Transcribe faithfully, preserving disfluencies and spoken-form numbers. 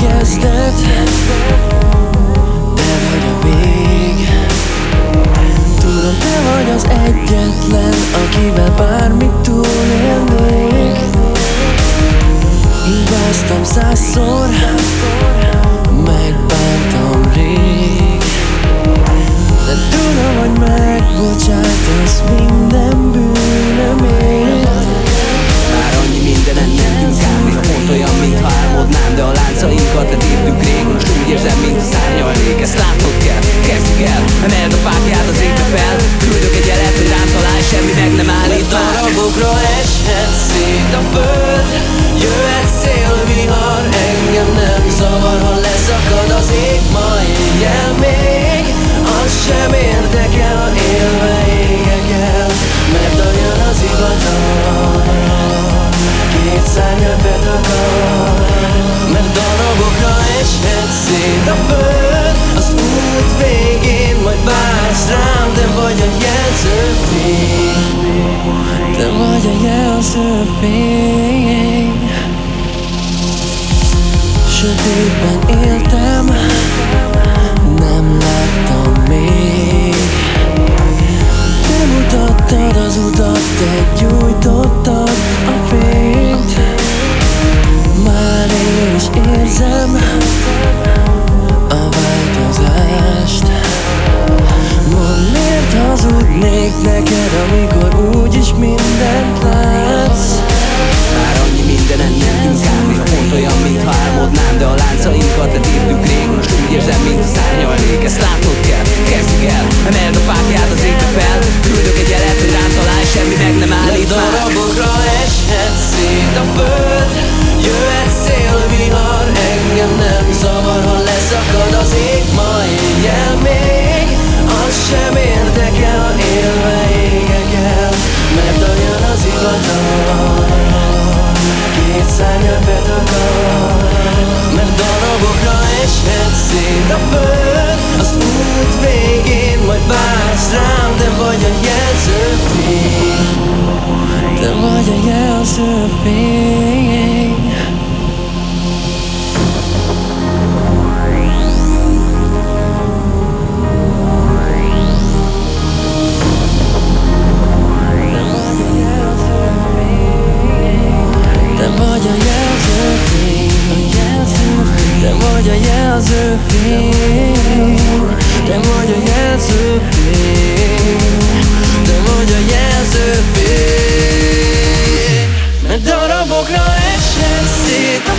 kezdet, te vagy a vég. Tudom, te vagy az egyetlen, akivel bármit túlélnék. Hibáztam százszor, megbántam rég, de tudom, hogy megbocsátasz minden bűnömért. Már annyi mindenen mentünk át, néha pont olyan, mintha álmodnám, de a láncainkat letéptük rég. Most úgy érzem, mint a szárnyalnék. Ezt látnod kell, kezdjük el, emeld a fákját az égbe fel. Küldök egy jelet, hogy rám találj, semmi meg nem állít már. Darabokra eshet szét a föld, jöhet szélvihar, engem nem zavar, ha leszakad az ég ma éjjel még. Az sem érdekel, ha élve égek el, mert olyan az hivatal, két szárnyat betakar. Mert darabokra eshet szét a föld, az út végén majd vársz rám, te vagy a jelzőfény, te vagy a jelzőfény. Sötétben éltem, nem láttam még. Te mutattad az utat, te gyújtottad a fényt. Már én is érzem a változást. Mondd, miért hazudnék neked, amikor úgyis mindent látsz. Már annyi mindenen mentünk át, néha pont olyan, mintha álmodnám, de a láncainkat letéptük rég. Most úgy érzem, mint a szárnyalnék. Ezt látnod kell, kezdjük el, emeld a fákját az égbe fel. Küldök egy jelet, hogy rám találj, semmi meg nem állít már. Darabokra eshet szét a föld, jöhet szélvihar, engem nem zavar, ha leszakad az ég ma éjjel még. Az sem érdekel, ha élve égek el, mert olyan az hivatal, két szárnyat betakar. Mert darabokra eshet szét a föld, az út végén majd vársz rám, te vagy a jelzőfény, te vagy a jelzőfény. Te vagy a jelzőfény, te vagy a jelzőfény, te vagy a jelzőfény, te vagy a jelzőfény. Mert darabokra eshet szét a